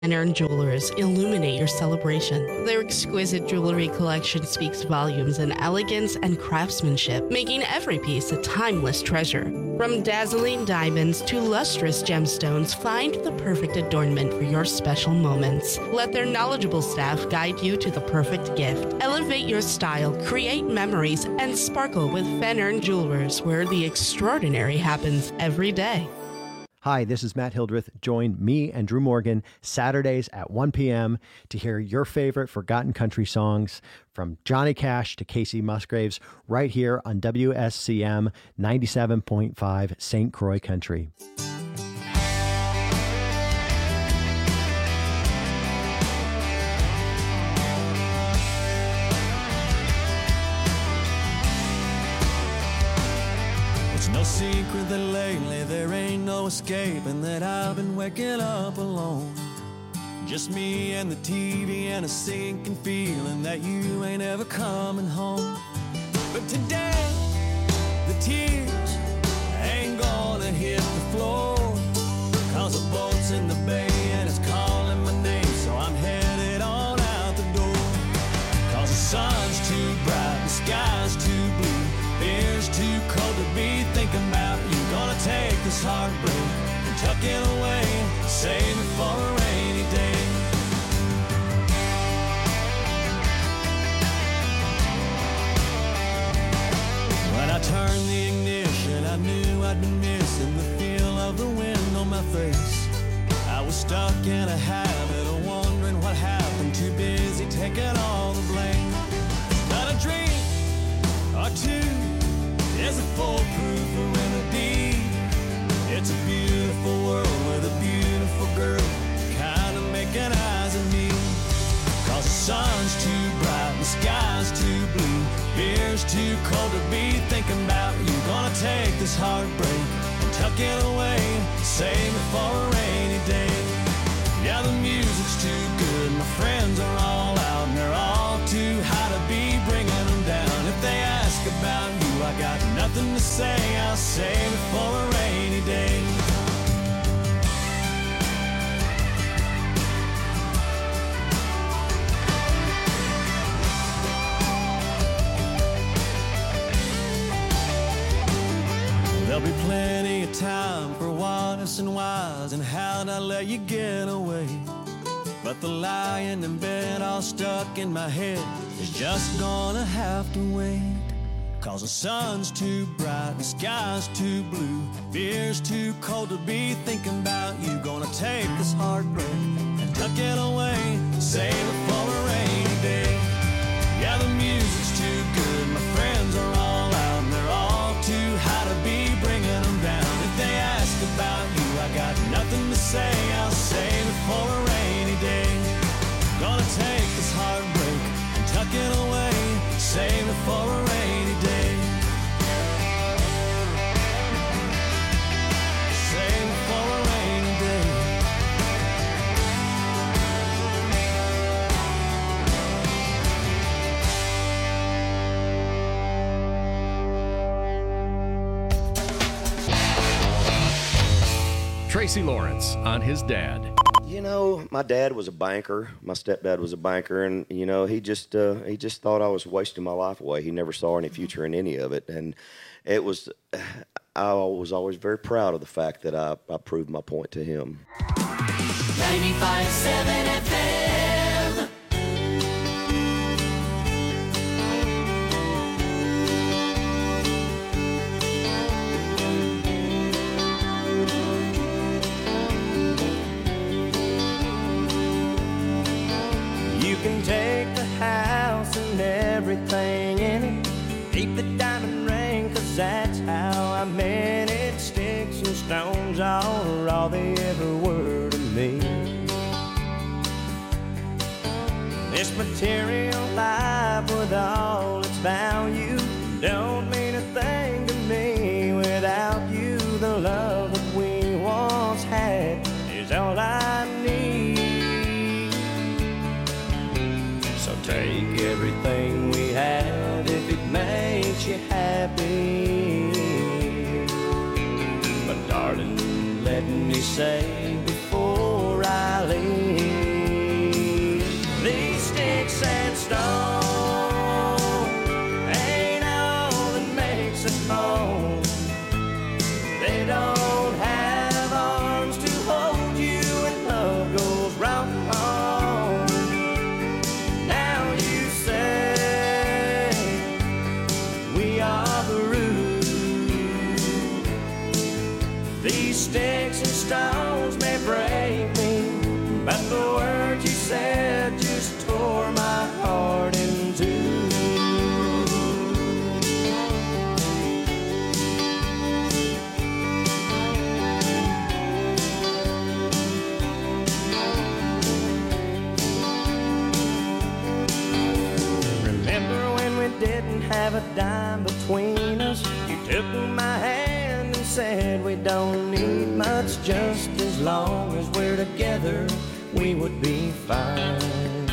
Ern Jewelers illuminate your celebration. Their exquisite jewelry collection speaks volumes in elegance and craftsmanship, making every piece a timeless treasure. From dazzling diamonds to lustrous gemstones, find the perfect adornment for your special moments. Let their knowledgeable staff guide you to the perfect gift. Elevate your style, create memories, and sparkle with Van Ern Jewelers, where the extraordinary happens every day. Hi, this is Matt Hildreth. Join me and Drew Morgan Saturdays at 1 p.m. to hear your favorite forgotten country songs from Johnny Cash to Casey Musgraves right here on WSCM 97.5 St. Croix Country. No secret that lately there ain't no escaping that I've been waking up alone. Just me and the TV and a sinking feeling that you ain't ever coming home. But today, the tears ain't gonna hit the floor, 'cause the boat's in the bay and it's calling my name, so I'm headed on out the door. 'Cause the sun's too bright, the sky's too blue, beer's too cold to be thinking about you. Gonna take this heartbreak and tuck it away, save it for a rainy day. When I turned the ignition, I knew I'd been missing the feel of the wind on my face. I was stuck in a habit of wondering what happened, too busy taking all the blame. But a dream or two is a foolproof remedy. It's a beautiful world with a beautiful girl kind of making eyes at me. 'Cause the sun's too bright, the sky's too blue, beer's too cold to be thinking about you. Gonna take this heartbreak and tuck it away, save it for a rainy day. Yeah, the music's too good, my friends are all out, and they're all too high to be bringing them down. If they ask about you, I got nothing to say, I'll save it for a rainy day. There'll be plenty of time for what ifs and whys and how'd I let you get away. But the lying in bed all stuck in my head is just gonna have to wait. 'Cause the sun's too bright, the sky's too blue, beer's too cold to be thinking about you. Gonna take this heartbreak and tuck it away, save it for a rainy day. Yeah, the music's too good, my friends are all out, and they're all too high to be bringing them down. If they ask about you, I got nothing to say, I'll save it for a rainy day. Gonna take this heartbreak and tuck it away, save it for a rainy day. Save it for a rainy day. Tracy Lawrence on his dad. You know, my dad was a banker. My stepdad was a banker, and you know, he just thought I was wasting my life away. He never saw any future in any of it, and it was. I was always very proud of the fact that I proved my point to him. 95.7 FM. You can take the house and everything in it, keep the diamond ring, 'cause that's how I meant it. Sticks and stones are all they ever were to me. This material life with all its value don't mean a thing to me without you. The love that we once had is all I need. So take everything we have if it makes you happy. But darling, let me say before I leave, a dime between us. You took my hand and said we don't need much, just as long as we're together, we would be fine.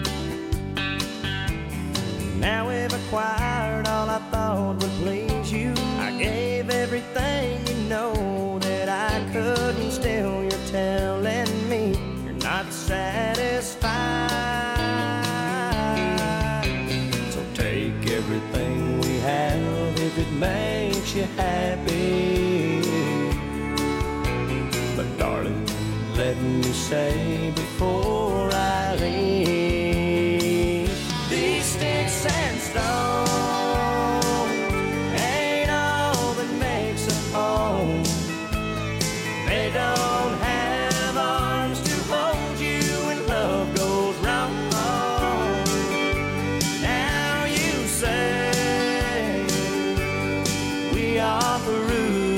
Now we've acquired all I thought would please you. I gave everything, you know, that I could, and still you're telling me you're not satisfied. So take everything we have if it makes you happy. But darling, let me say before I leave, these sticks and stones ain't all that makes a home. They don't have arms to hold you when love goes wrong. Now you say we are through.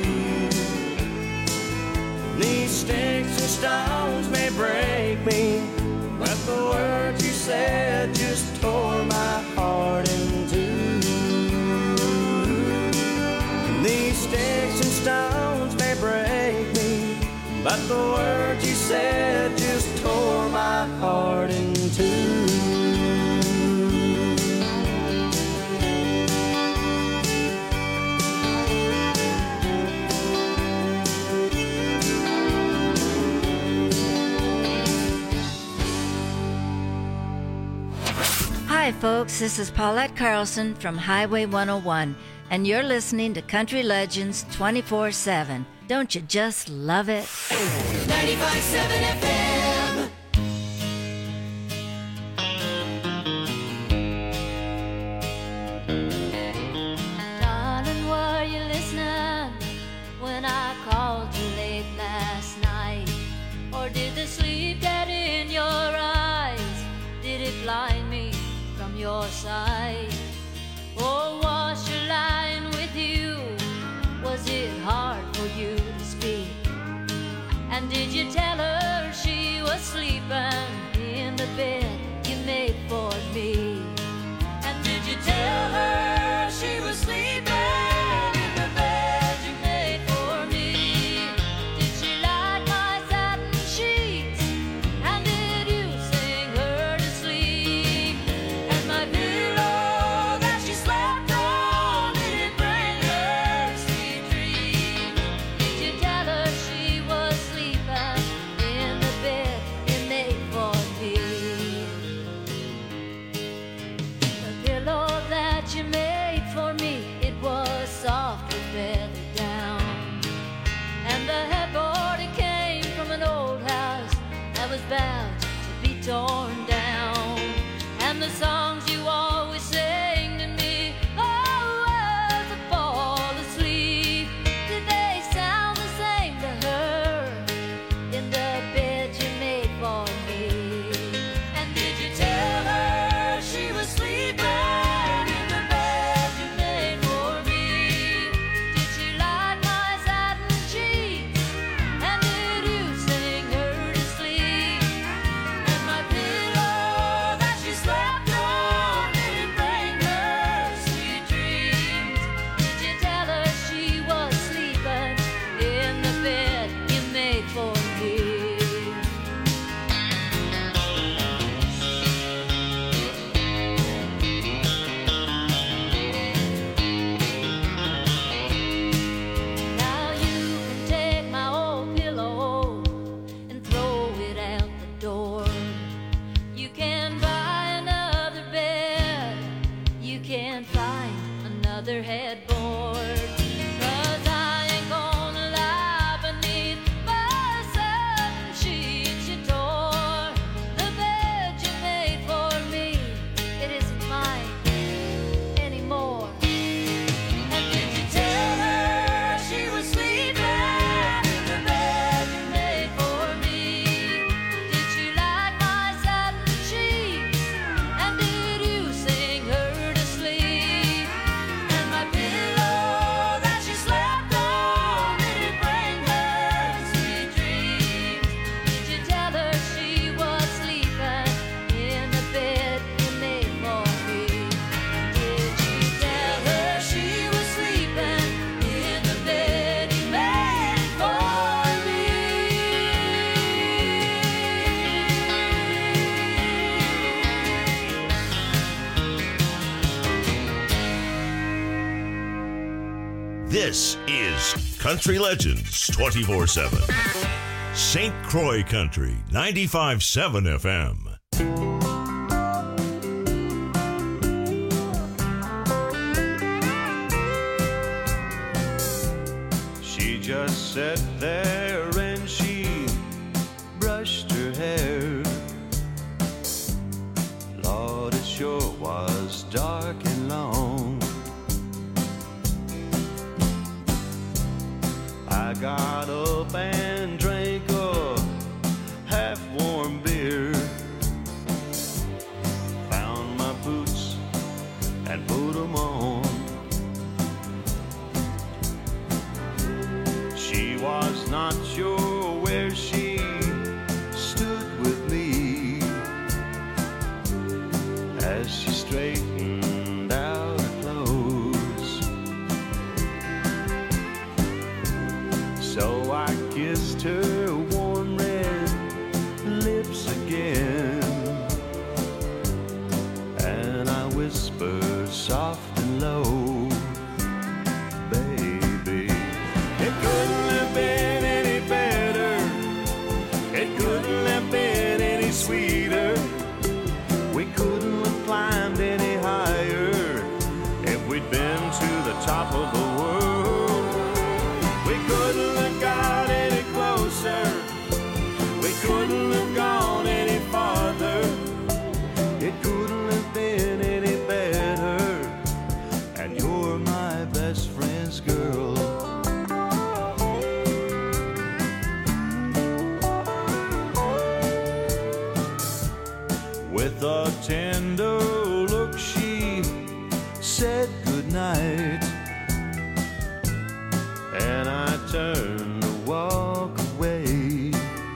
These sticks and stones may break me, but the words you said just tore my heart in two. These sticks and stones may break me, but the words you said just tore my heart in two. Hi, folks. This is Paulette Carlson from Highway 101, and you're listening to Country Legends 24/7. Don't you just love it? 95.7 FM. Darling, were you listening when I called you late last night? Or did the sleep get in your eyes? Did it blind me from your sight? Or was she lying with you? Was it hard for you to speak? And did you tell her she was sleeping in the bed you made for me? And did you tell her she was sleeping in the bed you made for me? Did she like my satin sheets? And did you sing her to sleep? And my pillow that she slept on, did it bring her sweet dreams? Did you tell her she was sleeping in the bed you made for me? The pillow that you made for me, it was soft with feather down. And the headboard, it came from an old house that was bound to be torn down. And the songs you always sang to me, oh, as I fall asleep, did they sound the same to her in the bed you made for me? And did you tell her she was sleeping in the bed you made for me? Did she like my satin sheets? And did you sing her to sleep? And my pillow that she slept on, This is Country Legends 24/7. St. Croix Country 95.7 FM. She just sat there and she brushed her hair. Lord, it sure was dark and long. I got up and drank a half-warm beer, found my boots and put them on. She was not sure where she stood with me as she straightened out her clothes. So I kissed her warm red lips again, and I whispered soft and low, baby, it couldn't have been any better, it couldn't have been any sweeter, we couldn't have climbed any higher if we'd been to the top of the world. We couldn't have got any closer, we couldn't have gone any farther, it couldn't have been any better, and you're my best friend's girl. With a tender look she said goodnight, and I turned to walk away.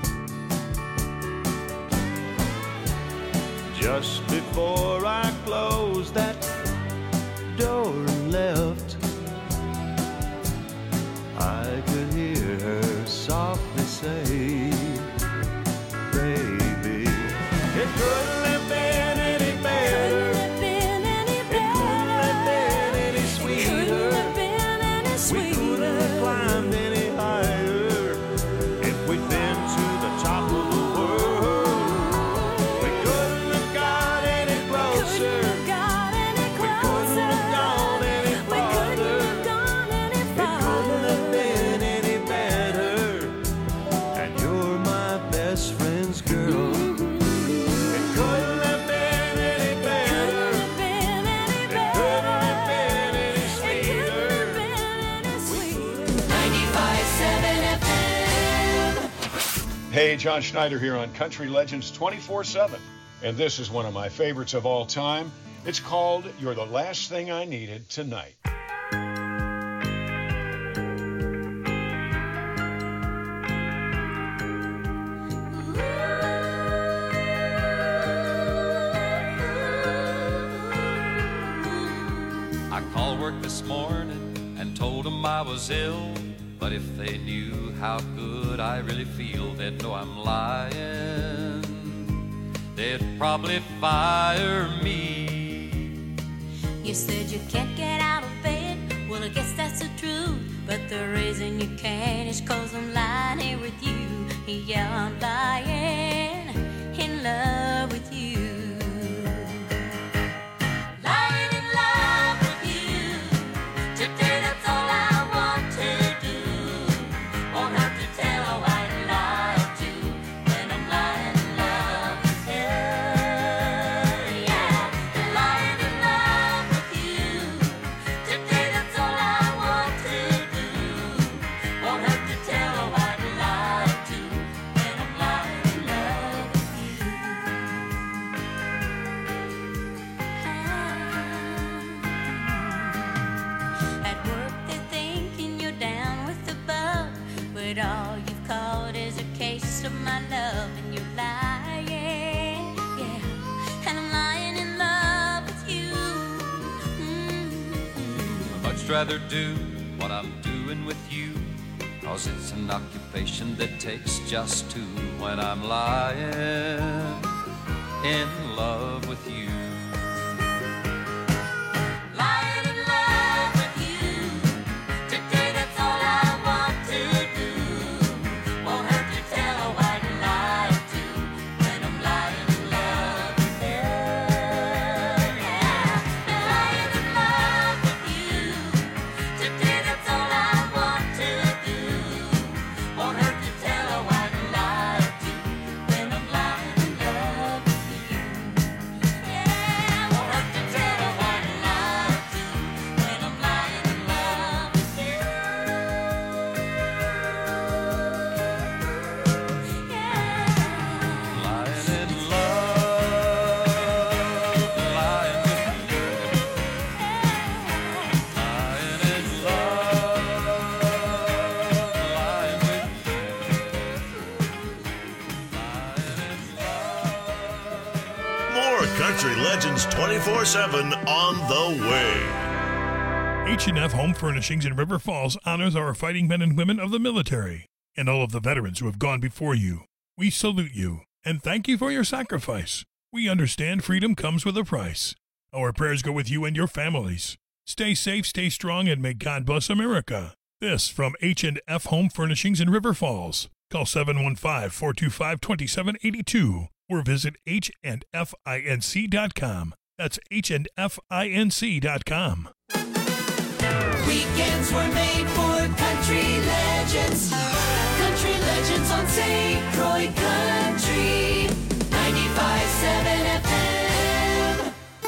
Just before I closed that door and left, I could hear her softly say, baby, it couldn't have been any better, it couldn't have been any sweeter, we couldn't have climbed any higher if we'd been to the top of the world. We couldn't have got any closer, we couldn't have gone any farther, it couldn't have been any better, and you're my best friend's girl. It couldn't have been any better, it couldn't have been any sweeter. 95.7 FM. Hey, John Schneider here on Country Legends 24/7. And this is one of my favorites of all time. It's called You're the Last Thing I Needed Tonight. I called work this morning and told them I was ill, but if they knew how good I really feel, they'd know I'm lying. They'd probably fire me. You said you can't get out of bed. Well, I guess that's the truth. But the reason you can't is 'cause I'm lying here with you. Yeah, I'm lying in love with you. Lying in love with you. Today, that's all I want to do. Won't have to tell how I lie to when I'm lying in love with you. Yeah, lying in love with you. Today, that's all I want to do. Won't have to tell how I lie to when I'm lying in love with you. At work, they're thinking you're down with the bug, but all you've caught is a case of my love, and you're lying, yeah, and I'm lying in love with you. I'd much rather do what I'm doing with you, 'cause it's an occupation that takes just two when I'm lying in love with you. Lying in love with you. Today, Country Legends 24/7 on the way. H&F Home Furnishings in River Falls honors our fighting men and women of the military and all of the veterans who have gone before you. We salute you and thank you for your sacrifice. We understand freedom comes with a price. Our prayers go with you and your families. Stay safe, stay strong, and may God bless America. This from H&F Home Furnishings in River Falls. Call 715-425-2782 or visit hdfinc.com. That's hdfinc.com. Weekends were made for country legends. Country legends on St. Croix Country 95.7 FM.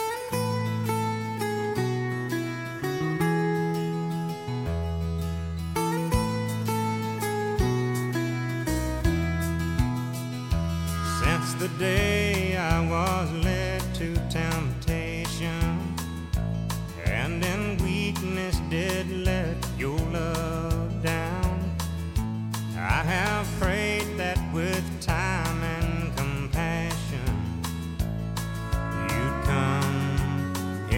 Since the day I was led to temptation, and in weakness did let your love down, I have prayed that with time and compassion you'd come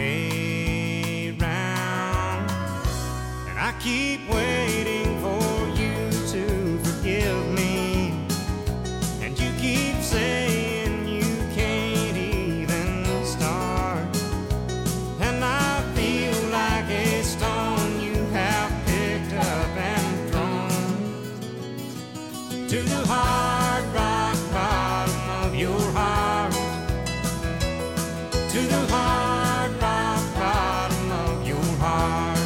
around. And I keep waiting for you to forgive me, and you keep saying you can't even start. And I feel like a stone you have picked up and thrown to the hard rock bottom of your heart, to the hard rock bottom of your heart.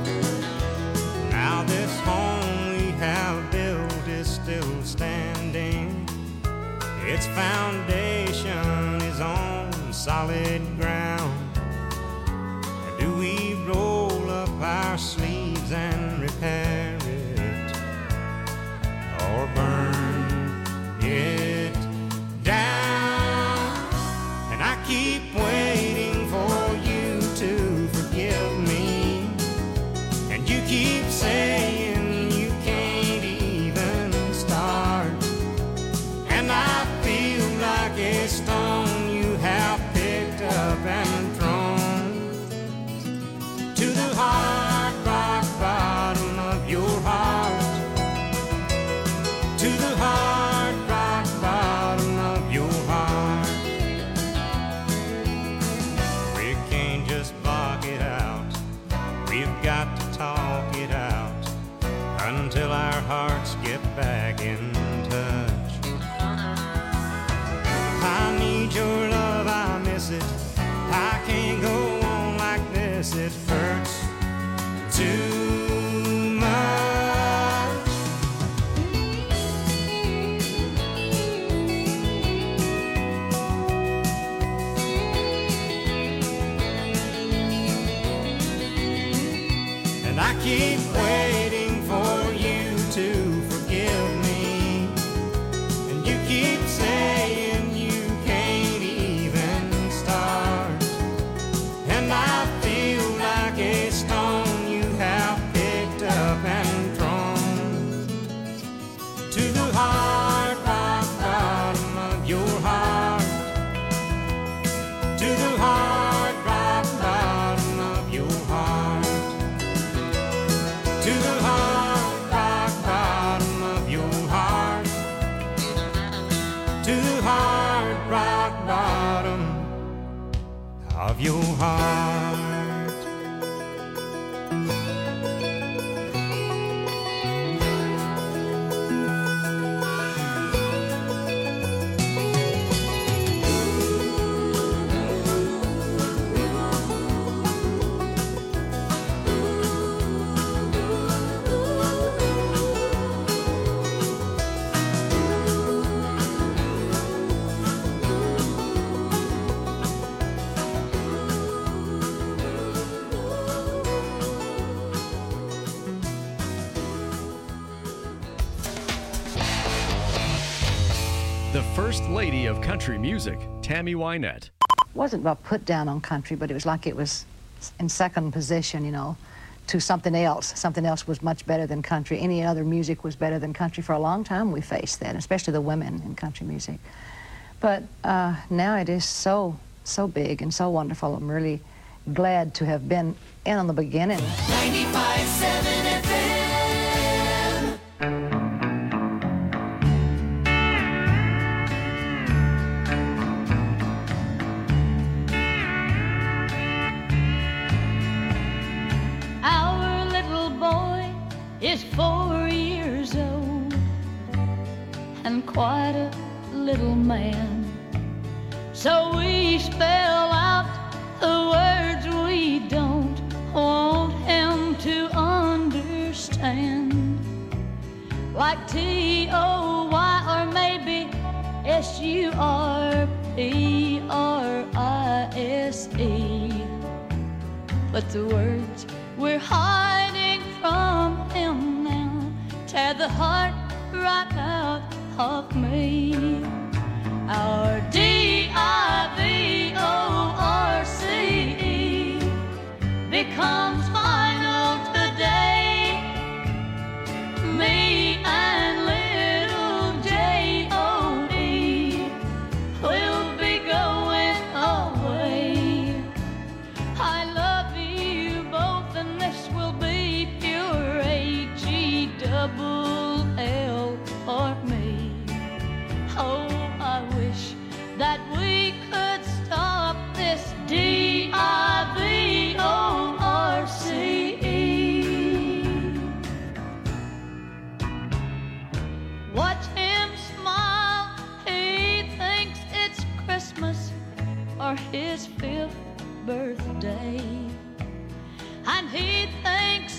Now this home we have built is still standing. Its foundation is on solid ground. Do we roll up our sleeves and repair it, or burn it down? And I keep waiting for you to forgive me, and you keep saying you can't even start. And I feel like a stone you have picked up and thrown to the hard rock bottom of your heart, to the hard rock bottom of your heart. We can't just block it out, we've got to talk it out until our hearts get back in touch. I need your love, I miss it, I can't go on like this, it hurts too much. And I keep waiting for you to forgive me, and you keep saying you can't even start. And I feel like a stone you have picked up and thrown to the hard rock bottom of your heart, to the hard rock bottom of your heart, to the hard rock bottom of your heart, to the hard rock bottom of your heart. The First Lady of Country Music, Tammy Wynette. Wasn't a put down on country, but it was like it was in second position, you know, to something else. Something else was much better than country. Any other music was better than country. For a long time we faced that, especially the women in country music. But now it is so so big and so wonderful. I'm really glad to have been in on the beginning. 95.7 FM. Our little boy is 4 years old and quite a little man. So we spell out the words we don't want him to understand, like T-O-Y or maybe S-U-R-P-R-I-S-E. But the words we're hiding from him now tear the heart right out of me. Our D-I-V-O-R-C-E becomes final today. Me and little J-O-E will be going away. I love you both and this will be pure A-G-double-L for me. Oh, I wish that we could stop this D-I-V-O-R-C-E. Watch him smile, he thinks it's Christmas or his 5th birthday. And he thinks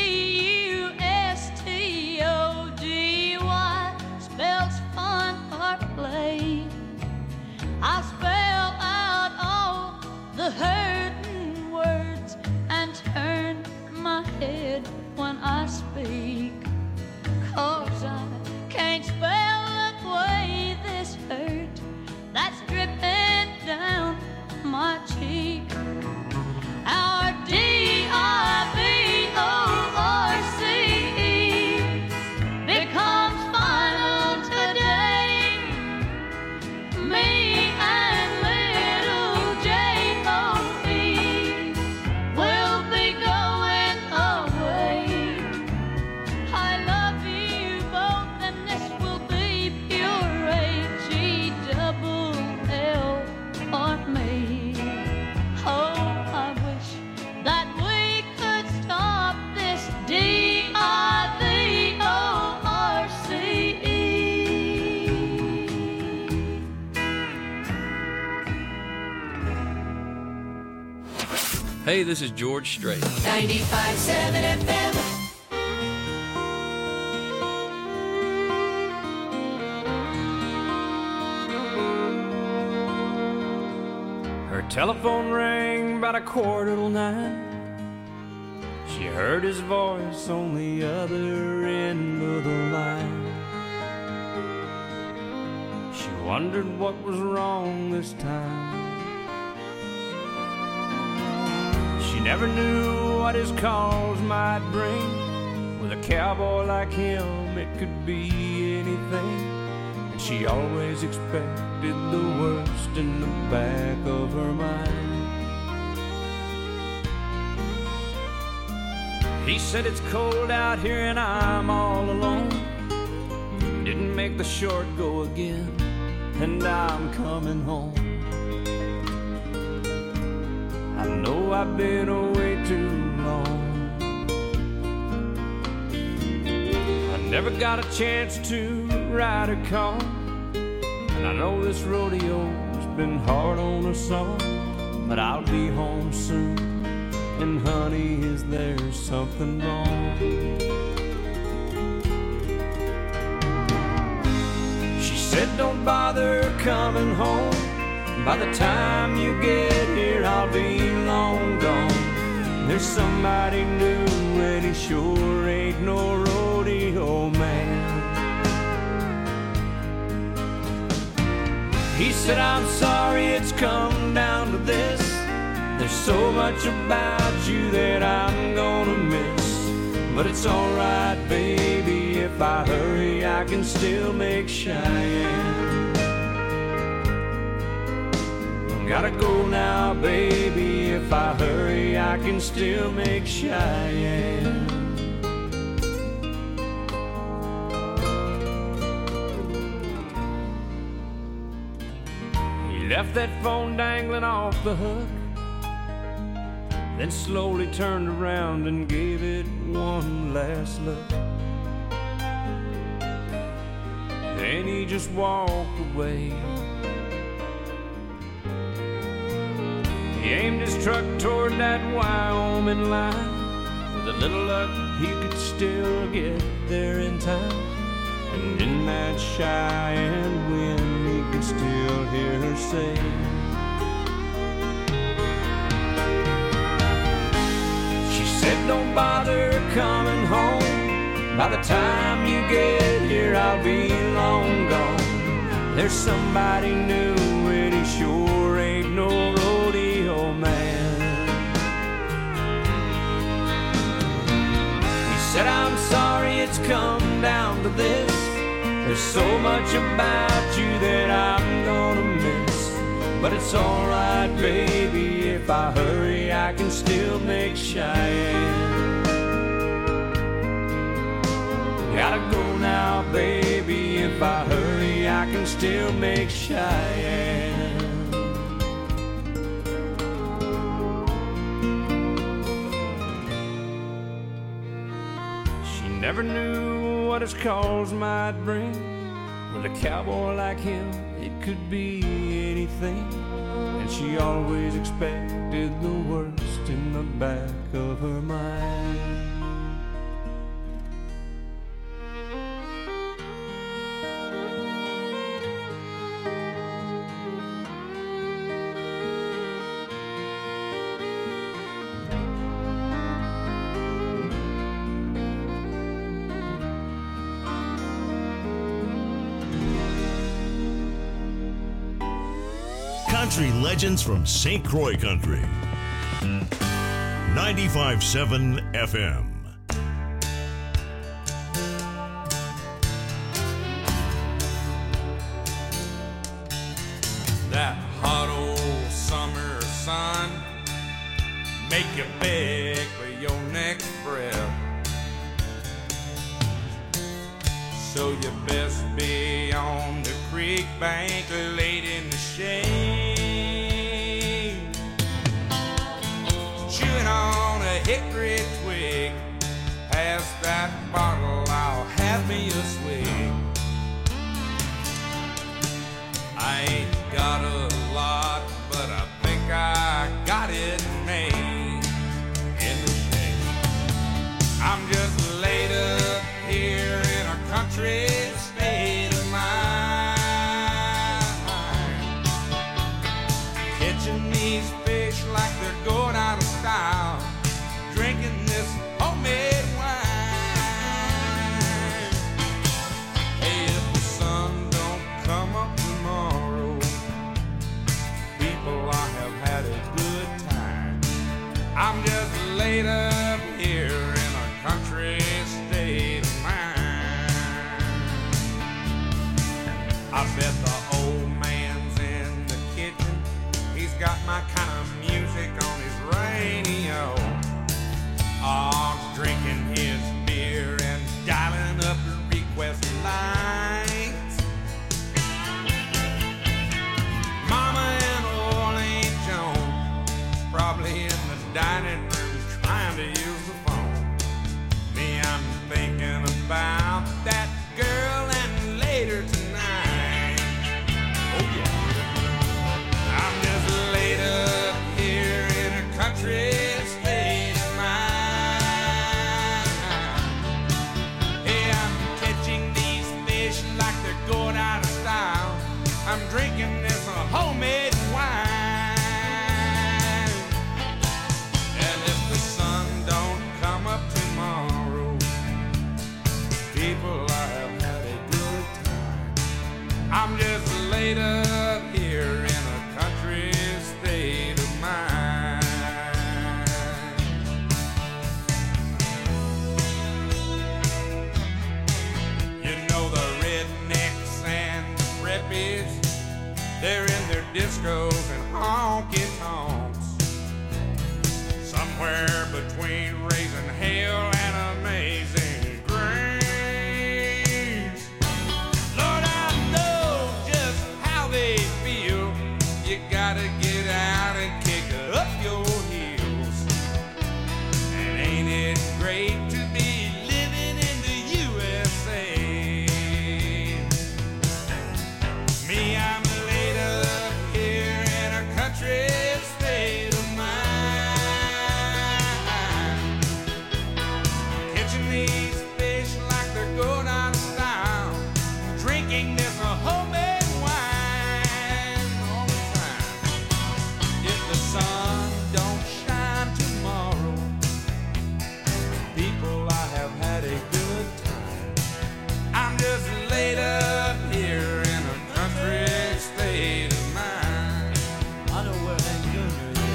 C-U-S-T-O-G-Y spells fun or play. I spell out all the hurting words and turn my head when I speak, 'cause I can't spell away this hurt that's dripping down my cheek. Our D-I-V-O-R-C-E becomes final today. Me and little J-O-E will be going away. I love you both and this will be pure A-G-double-L for me. Oh, I wish that we could stop this D-I-V-O-R-C-E. Hey, this is George Strait. 95.7 FM. Her telephone rang about 8:45. She heard his voice on the other end of the line. She wondered what was wrong this time. She never knew what his calls might bring. With a cowboy like him, it could be anything. And she always expected the worst in the back of her mind. He said it's cold out here and I'm all alone. Didn't make the short go again, and I'm coming home. I know I've been away too long. I never got a chance to ride a car, and I know this rodeo's been hard on us all. But I'll be home soon, and honey, is there something wrong? She said don't bother coming home. By the time you get here, I'll be long gone. There's somebody new, and he sure ain't no rodeo man. He said, I'm sorry it's come down to this. There's so much about you that I'm gonna miss. But it's alright, baby, if I hurry, I can still make Cheyenne. Gotta go now, baby. If I hurry, I can still make Cheyenne. He left that phone dangling off the hook, then slowly turned around and gave it one last look. Then he just walked away. He aimed his truck toward that Wyoming line. With a little luck, he could still get there in time. And in that Cheyenne wind, he could still hear her say, she said, don't bother coming home. By the time you get here, I'll be long gone. There's somebody new, and he sure ain't no rodeo man. He said, I'm sorry it's come down to this. There's so much about you that I'm gonna miss. But it's alright, baby, if I hurry, I can still make Cheyenne. Gotta go now, baby, if I hurry, I can still make Cheyenne. She never knew what his calls might bring. With a cowboy like him, it could be anything. And she always expected the worst in the back of her mind. Country legends from St. Croix Country. 95.7 FM. That hot old summer sun make you beg for your next breath. So you best be on the creek bank laid in the shade, chewing on a hickory twig. Pass that bottle, I'll have me a swig. I ain't got a lot, but I think I got it made in the shade. I'm just laid up here in a country state of mind, catching these fish like they're going out of style, drinking this homemade wine. Hey, if the sun don't come up tomorrow, people, I have had a good time. I'm just laid up here in a country state of mind. I bet the old man's in the kitchen. He's got my kind of music on his radio. Oh, drinking his beer and dialing up the request lines. Mama and old Aunt Joan probably in the dining room trying to use the phone. Me, I'm thinking about that girl and later tonight. Oh yeah, I'm just laid up here in a country state of mind. Hey, I'm catching these fish like they're going out of style. I'm drinking this homemade wine. And if the sun don't come up tomorrow, people, I have had a good time. I'm just laid up here in a country state of mind. You know the rednecks and the preppies, they're in their discos and somewhere between raising hell and amazing grace. Lord, I know just how they feel. You gotta get out and kick up your heels. And ain't it great to be living in the USA? Me, I'm laid up here in a country state of mind, catching these fish like they're going out of style, drinking this homemade wine all the time. If the sun don't shine tomorrow, people, I have had a good time. I'm just laid up here in a country state of mind. I know where that junior is.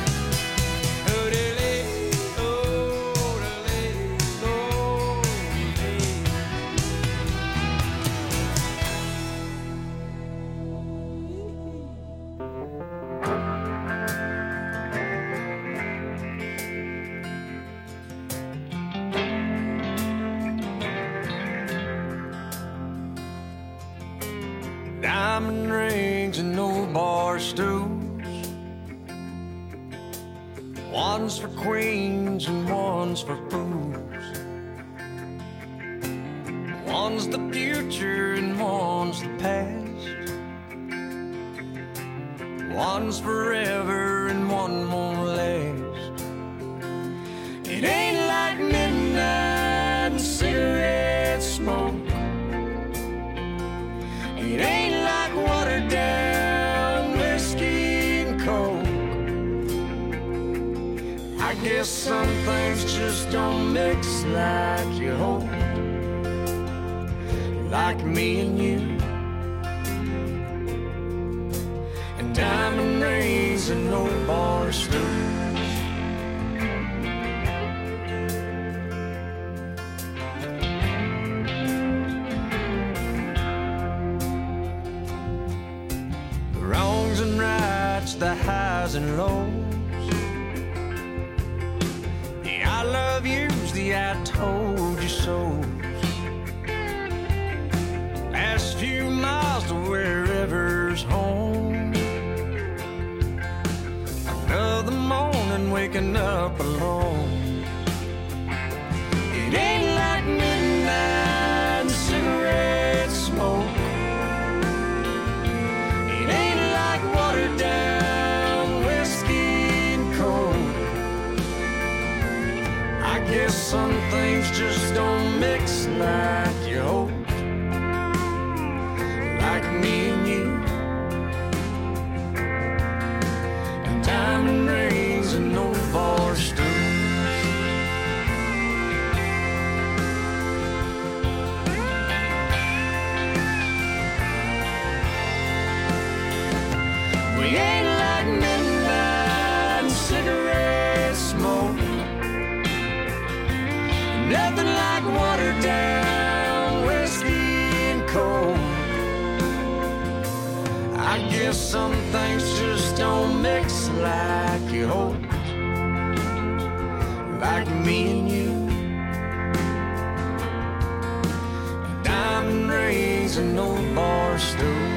Diamond rings and old bar stools, one's for queens and one's for fools. One's the future and one's the past. One's forever and one won't last. It ain't like midnight and cigarette smoke. It ain't like watered down whiskey and coke. I guess some things just don't mix like you hope. Like me and you, and diamond rings and no bar stools. The wrongs and rights, the highs and lows, the I love yous, the I told you so. Last few miles to wherever's home. Another morning waking up alone. It ain't like midnight and cigarette smoke. It ain't like watered down whiskey and coke. I guess some things just don't mix like you hope. Like me and you, and diamond rings and no bar stools. We ain't like midnight and cigarette smoke. Nothing like watered down whiskey and coke. I guess some things just don't mix like you hope. Like me and you, and diamond rings and no bar stools.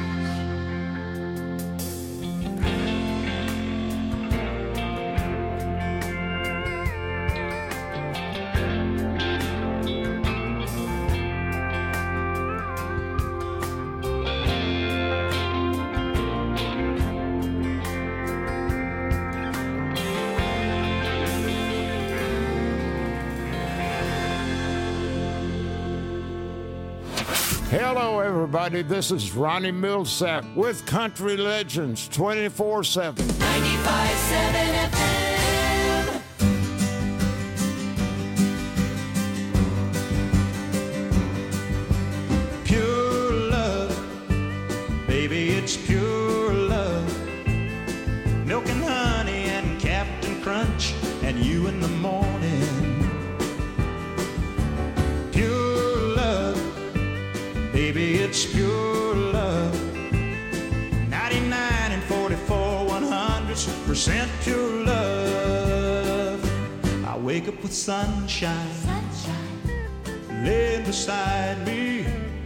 Hello, everybody. This is Ronnie Millsap with Country Legends 24/7. 95.7 FM. Pure love, baby, it's pure love. Milk and honey and Captain Crunch and you in the morning. Pure love, baby, it's pure love. 99 and 44 100% pure love. wake up with sunshine, laying beside me,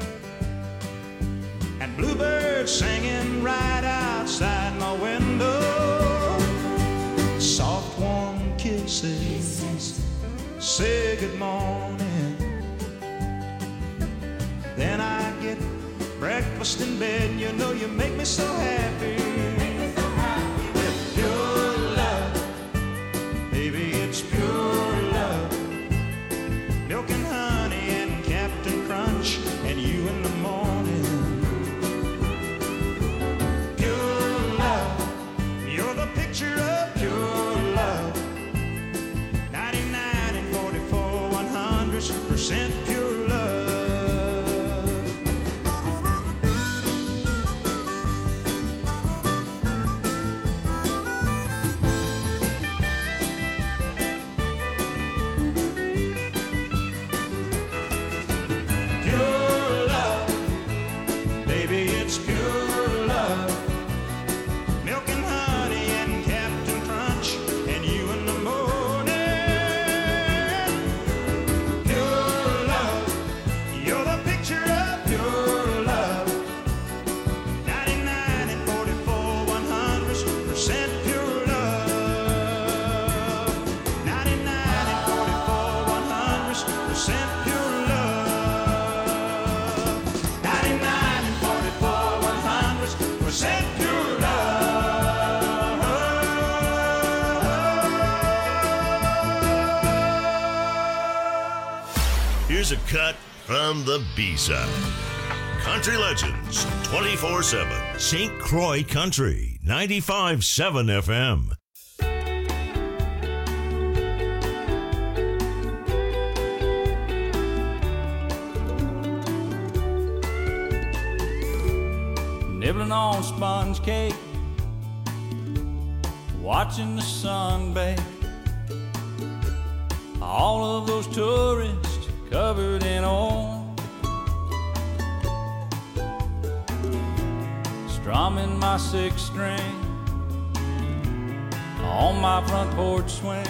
and bluebirds singing right outside my window. Soft warm kisses say good morning. Then I get breakfast in bed. You know you make me so happy. With pure love, baby, it's pure love. Milk and honey and Captain Crunch and you in the morning. Pure love, you're the picture of pure love. 99 and 44 100% pure love. Here's a cut from the B-side. Country Legends 24/7. St. Croix Country 95.7 FM. Nibbling on sponge cake, watching the sun bake. All of those tourists covered in oil, strumming my sixth string on my front porch swing.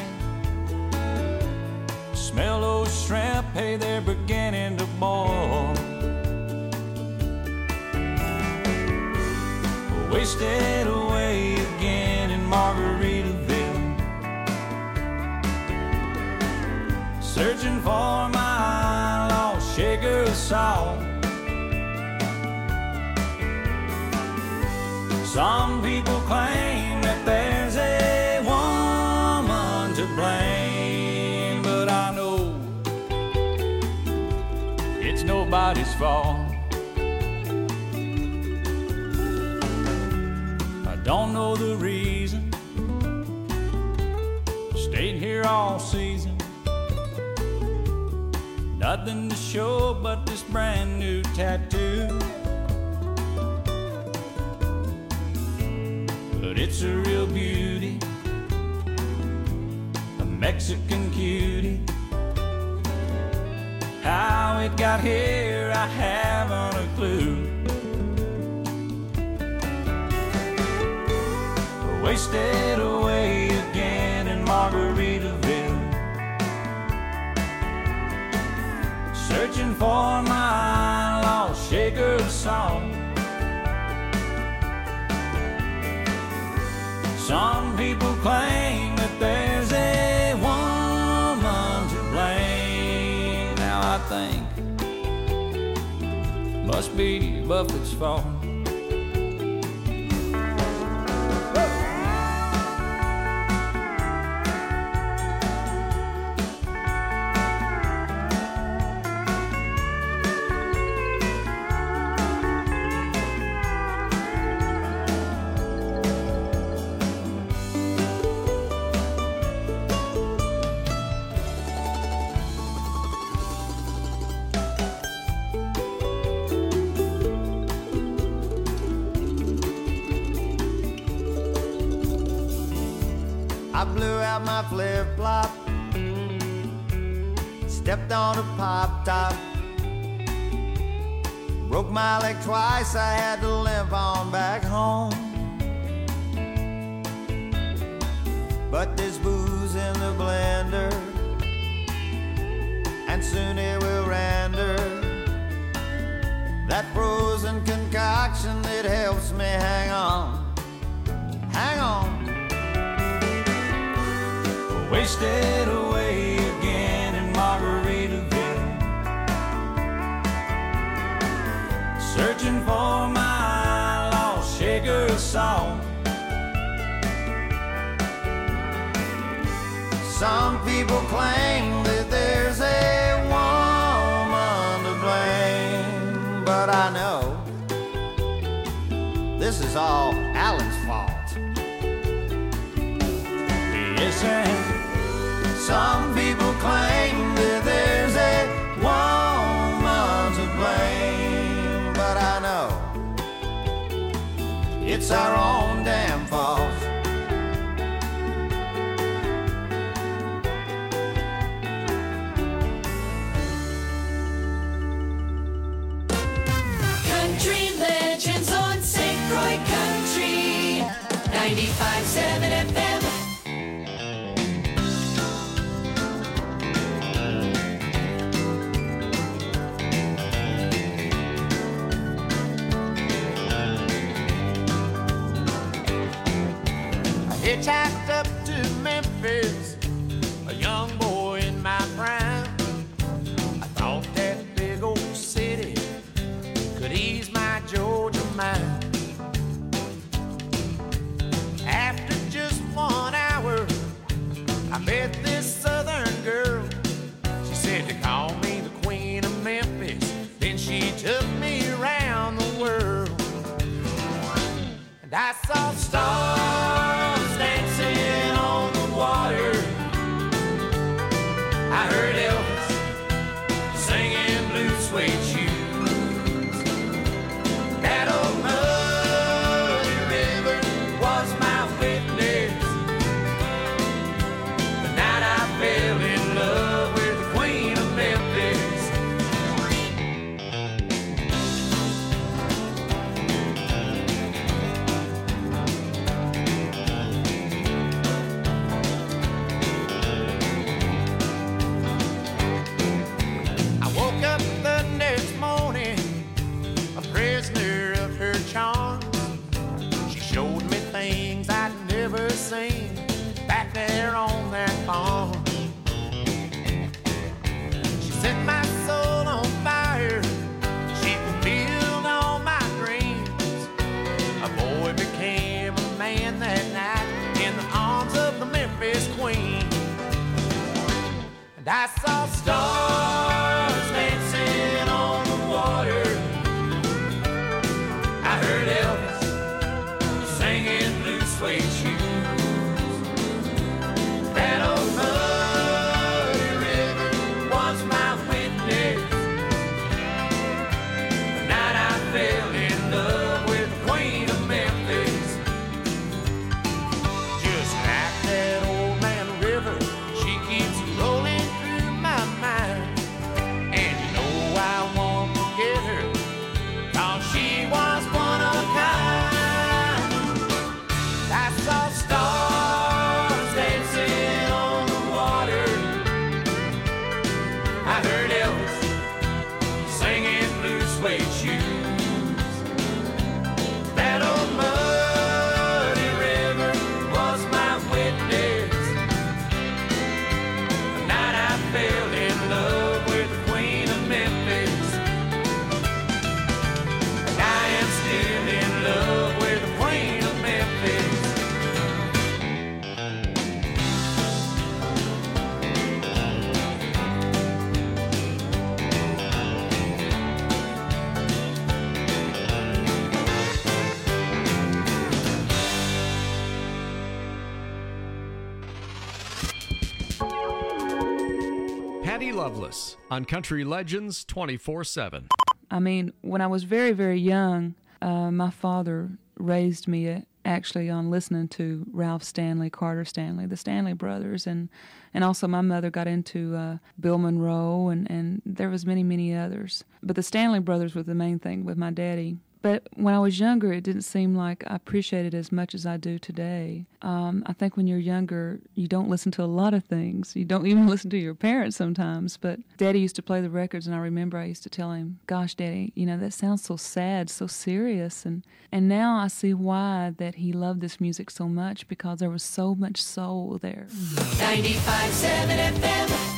Smell those shrimp, hey, they're beginning to boil. Wasted away again in Margaritaville, searching for my lost shaker of salt. Some people claim that there's a woman to blame, but I know it's nobody's fault. I don't know the reason, stayed here all season. Nothing to show but this brand new tattoo. But it's a real beauty, a Mexican cutie. How it got here, I haven't a clue. Wasted away again in Margaritaville, searching for my lost shaker of salt. Some people claim that there's a woman to blame. Now I think must be Buffett's fault. I blew out my flip-flop, stepped on a pop top, broke my leg twice, I had to limp on back home. But there's booze in the blender, soon it will render. That frozen concoction that helps me hang on, hang on. Wasted away again in Margaritaville, searching for my lost shaker song. Some people claim that there's a woman to blame, but I know this is all Alan's fault. Yes, and some people claim that there's a woman to blame, but I know it's our own damn fault. Country Legends on St. Croix Country 95.7 FM. Hitchhiked up to Memphis, a young boy in my prime. I thought that big old city could ease my Georgia mind. After just 1 hour, I met this southern girl. She said to call me the Queen of Memphis. Then she took me around the world, and I saw stars dancing on the water. I heard Elvis singing Blue Suede Shoes. That old muddy river was my witness the night I fell in love with the Queen of Memphis. I woke up the next morning a prisoner of her charms. She showed me things I'd never seen back there on that farm. She set my soul on fire. She fulfilled all my dreams. A boy became a man that night in the arms of the Memphis Queen. And I saw stars dancing on the water. I heard Elvis singing Blue Suede Shoes. That old muddy river was my witness the night I fell in love with the Queen of Memphis. Just like that old man river, she keeps rolling through my mind. And you know I won't forget her, 'cause she was one of a kind. I saw stars dancing on the water. I heard Elvis singing Blue Suede Shoes. That old muddy river was my witness the night I fell in love with the Queen of Memphis. And I am still in love with the Queen of Memphis. Patty Loveless on Country Legends 24/7. I mean, when I was very, very young, my father raised me actually on listening to Ralph Stanley, Carter Stanley, the Stanley Brothers, and also my mother got into Bill Monroe, and there was many, many others. But the Stanley Brothers was the main thing with my daddy. But when I was younger, it didn't seem like I appreciated it as much as I do today. I think when you're younger, you don't listen to a lot of things. You don't even listen to your parents sometimes. But Daddy used to play the records, and I remember I used to tell him, gosh, Daddy, you know, that sounds so sad, so serious. And now I see why that he loved this music so much, because there was so much soul there. 95.7 FM.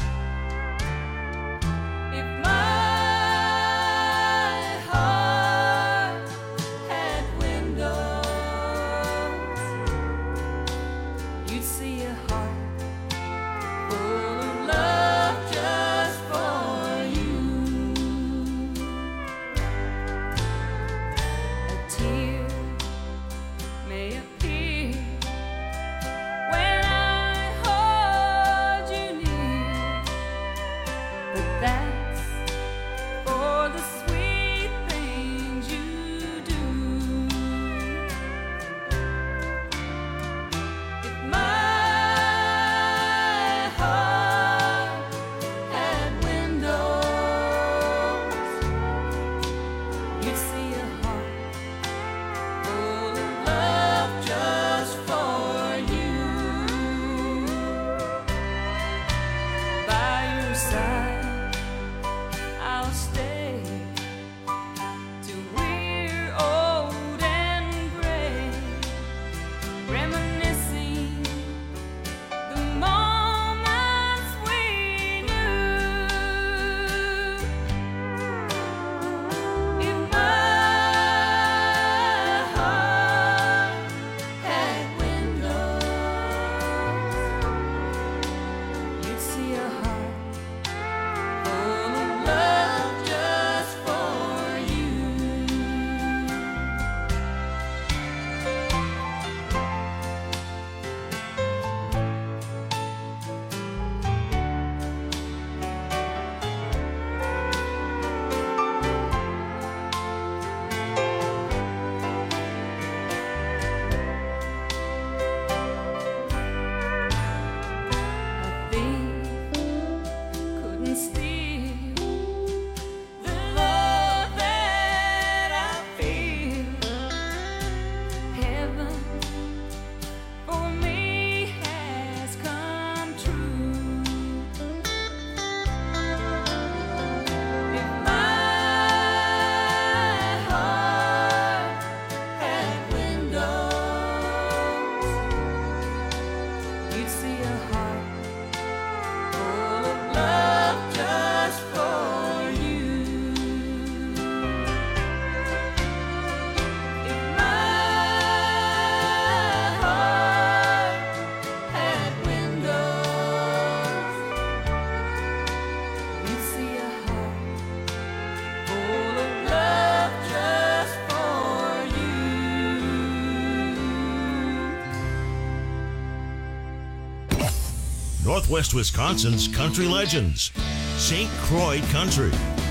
Northwest Wisconsin's Country Legends, St. Croix Country,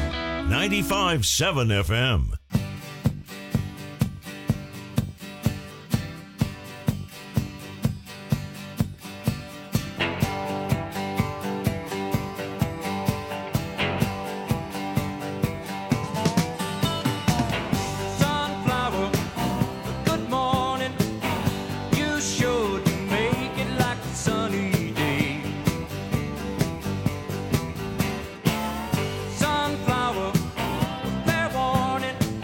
95.7 FM. Sunflower, fair warning.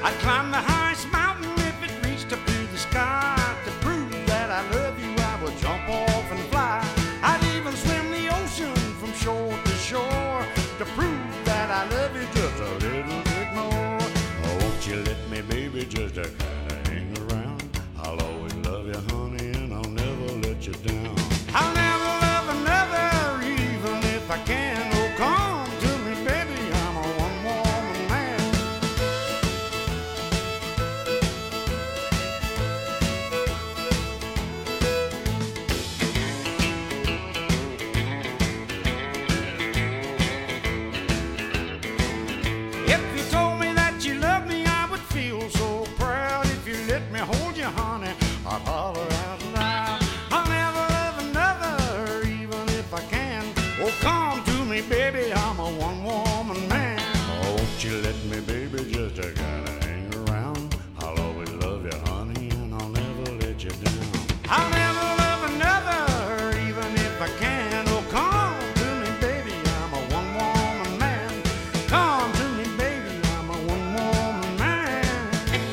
I'd climb the highest mountain if it reached up to the sky. To prove that I love you, I would jump off and fly. I'd even swim the ocean from shore to shore to prove that I love you just a little bit more. Oh, won't you let me, baby, just a kind of hang around? I'll always love you, honey, and I'll never let you down. I'll never love another, even if I can. Oh, come to me, baby, I'm a one-woman man. If you told me that you loved me, I would feel so proud. If you let me hold you, honey, I'd holler out loud. I'll never love another, even if I can. Oh, come to me, baby, I'm a one-woman man. Oh, won't you let me, baby, just to kinda hang around? I'll always love you, honey, and I'll never let you down. I'll never love another, even if I can. Oh, come to me, baby, I'm a one-woman man. Come to me, baby, I'm a one-woman man.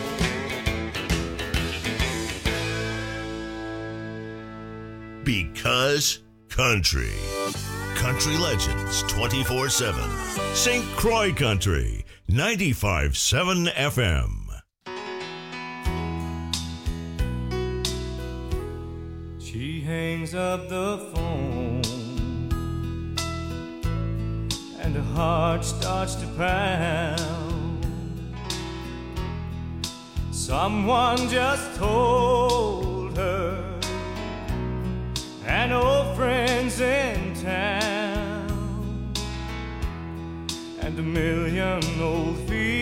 Because country. Country Legends 24/7. St. Croix Country 95.7 FM. She hangs up the phone and her heart starts to pound. Someone just told her an old friend's in town, and a million old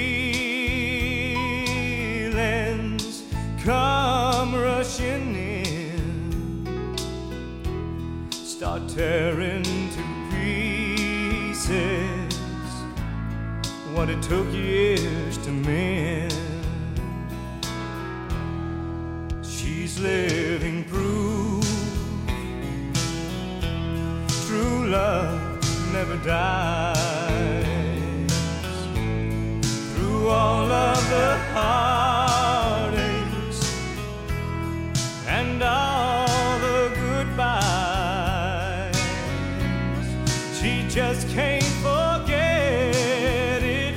feelings come rushing in, start tearing to pieces what it took years to mend. She's living proof true love never dies. Through all of the heartaches and all the goodbyes, she just can't forget it.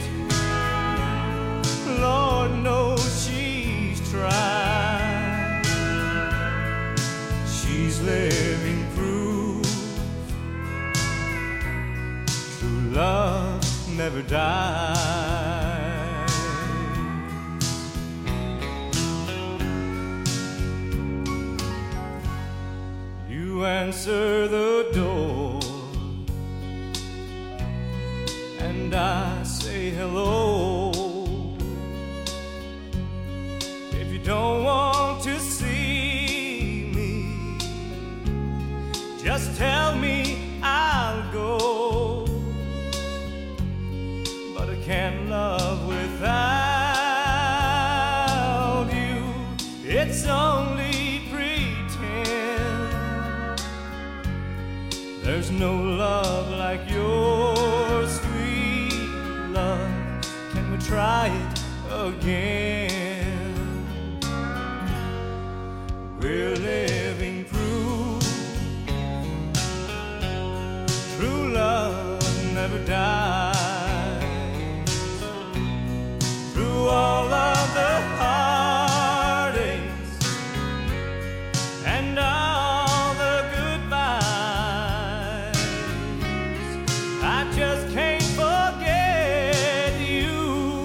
Lord knows she's tried. She's living proof love never dies. You answer the door and I say hello. If you don't want to see me, just tell me, I'll go. But I can't love without you. It's only pretend. There's no love like your sweet love. Can we try it again? We're living proof true love never dies. All of the heartaches and all the goodbyes, I just can't forget you.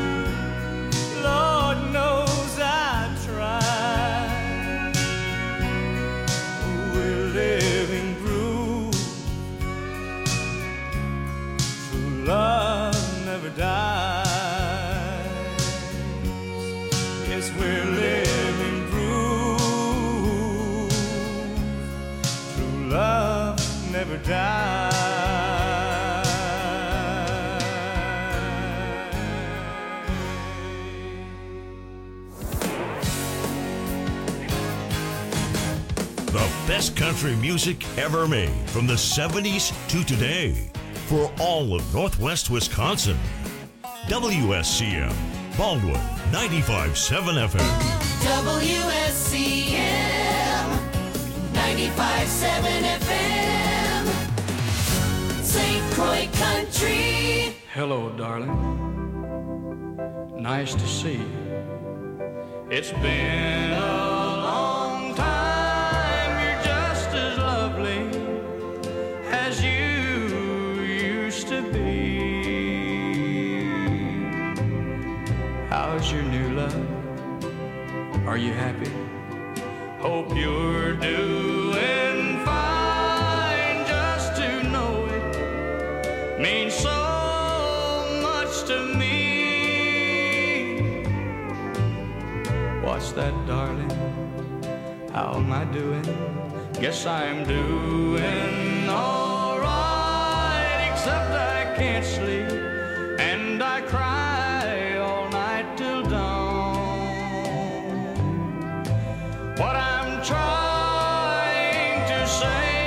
Lord knows I tried. We're living proof true love never dies. We're living proof true love never dies. The best country music ever made from the 70s to today for all of Northwest Wisconsin. WSCM, Baldwin, 95.7 FM. WSCM 95.7 FM. St. Croix Country. Hello, darling. Nice to see you. It's been a long time. You're just as lovely as you used to be. How's your new love? Are you happy? Hope you're doing fine. Just to know it means so much to me. What's that, darling? How am I doing? Guess I'm doing all right, except I can't sleep and I cry all night till dawn. What I'm trying to say